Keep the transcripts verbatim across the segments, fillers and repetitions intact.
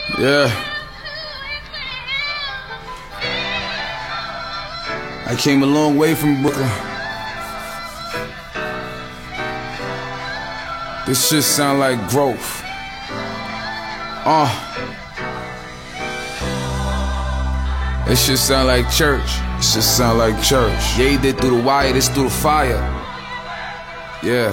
Yeah. I came a long way from Brooklyn. This shit sound like growth. Uh. This shit sound like church. This shit sound like church. Yeah, he did through the wire, this through the fire. Yeah.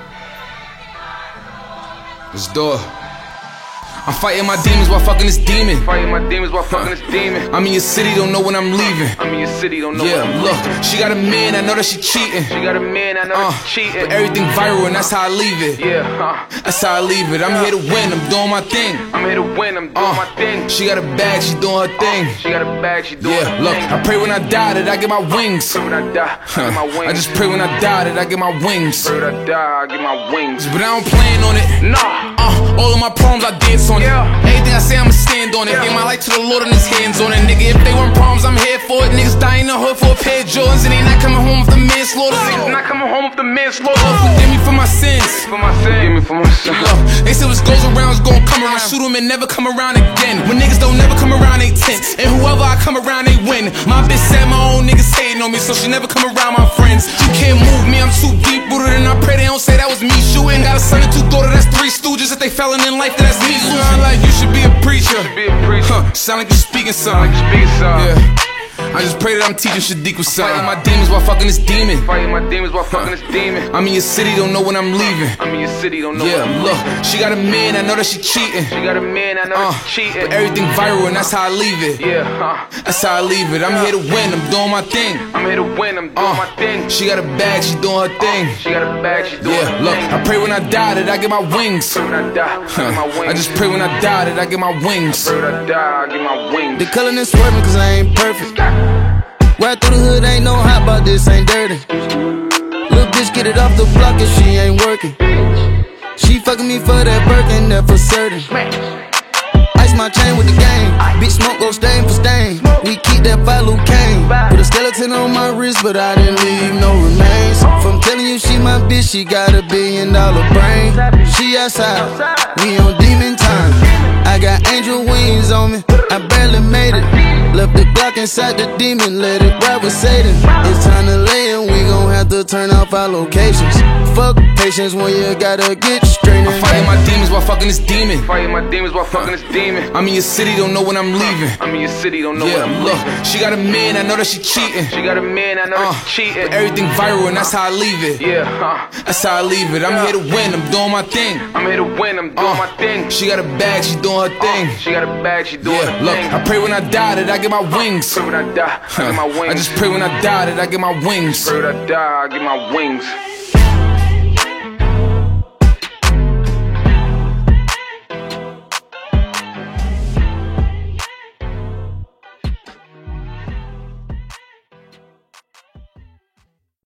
Let's do it. I'm fighting my demons while fucking this demon. Fighting my demons while fucking this demon. I'm in your city, don't know when I'm leaving. I'm in your city, don't know Yeah, when I'm look, leaving. she got a man, I know that she cheating. She got a man, I know Uh, that she cheating. but everything viral and that's how I leave it. Yeah, huh. That's how I leave it. I'm here to win, I'm doing my thing. I'm here to win, I'm doing Uh, my thing. She got a bag, she doing her thing. She got a bag, she doing Yeah, her look, thing. I pray when I die that I get my wings. Pray when I die, I get my wings. I just pray when I die that I get my wings. Pray when I die, I get my wings. But I don't plan on it. Nah. Uh, all of my problems I dance on it. Yeah. Everything I say I'ma stand on it. Yeah. Give my life to the Lord and His hands on it. Nigga, if they weren't problems, I'm here for it. Niggas dying in the hood for a pair of Jordans and they not coming home with the manslaughter. Niggas not coming home with the manslaughter. Lord, forgive me for my sins. For my sin, give me for my sin. Look, they said what goes around is gon' come around. Shoot 'em and never come around again. When niggas don't never come around, they tense. And whoever I come around, they win. My bitch said my own niggas hating on me, so she never come around my friends. You can't move me, I'm too deep rooted, and I pray they don't say that was me shooting. Got a son and two daughters, that's three stooges. If they fellin' in life, then that's me losing. Sound like you should be a preacher. Be a preacher. Huh, sound like you speaking something. Like you speak some. Yeah. I just pray that I'm teaching Shadiq with something. Fighting my demons while fucking this demon. Fighting my demons while fucking this demon. I'm in your city, don't know when I'm leaving. I'm in your city, don't know Yeah, when I'm look, leaving. she got a man, I know that she cheating. She got a man, I know Uh, that she cheating. but everything viral and that's how I leave it. Yeah, huh. That's how I leave it. I'm here to win, I'm doing my thing. I'm here to win, I'm doing Uh, my thing. she got a bag, she doing her thing. She got a bag, she doing Yeah, her look, thing. I pray when I die that I get my wings. Pray when I die, I get my wings. I just pray when I die that I get my wings. Pray when I die, I get my wings. They callin' and swerving cause I ain't perfect. Right through the hood, ain't no hot, but this ain't dirty. Little bitch get it off the block if she ain't working. She fucking me for that Birkin, that for certain. Ice my chain with the game. Bitch smoke go stain for stain. We keep that follow cane. Put a skeleton on my wrist, but I didn't leave no remains. From telling you she my bitch, she got a billion dollar brain. She outside, we on demon time. I got angel wings on me, I barely made it. Left the Glock inside the demon, let it ride with Satan. It's time to lay and we gon' have to turn off our locations. Fuck patience when you gotta get straight in. Fighting my demons while fucking this demon. Fighting my demons while fucking this demon. I'm in your city, don't know when I'm leaving. I'm in your city, don't know Yeah, when I'm look, leaving. she got a man, I know that she cheating. She got a man, I know Uh, that she cheating. but everything viral and that's how I leave it. Yeah, huh. That's how I leave it. I'm here to win, I'm doing my thing. I'm here to win, I'm doing Uh, my thing. She got a bag, she doing her thing. She got a bag, she doing Yeah, her look, thing. I pray when I die that I get my wings. Pray when I die, I get my wings. I just pray when I die that I get my wings. Pray when I die, I get my wings.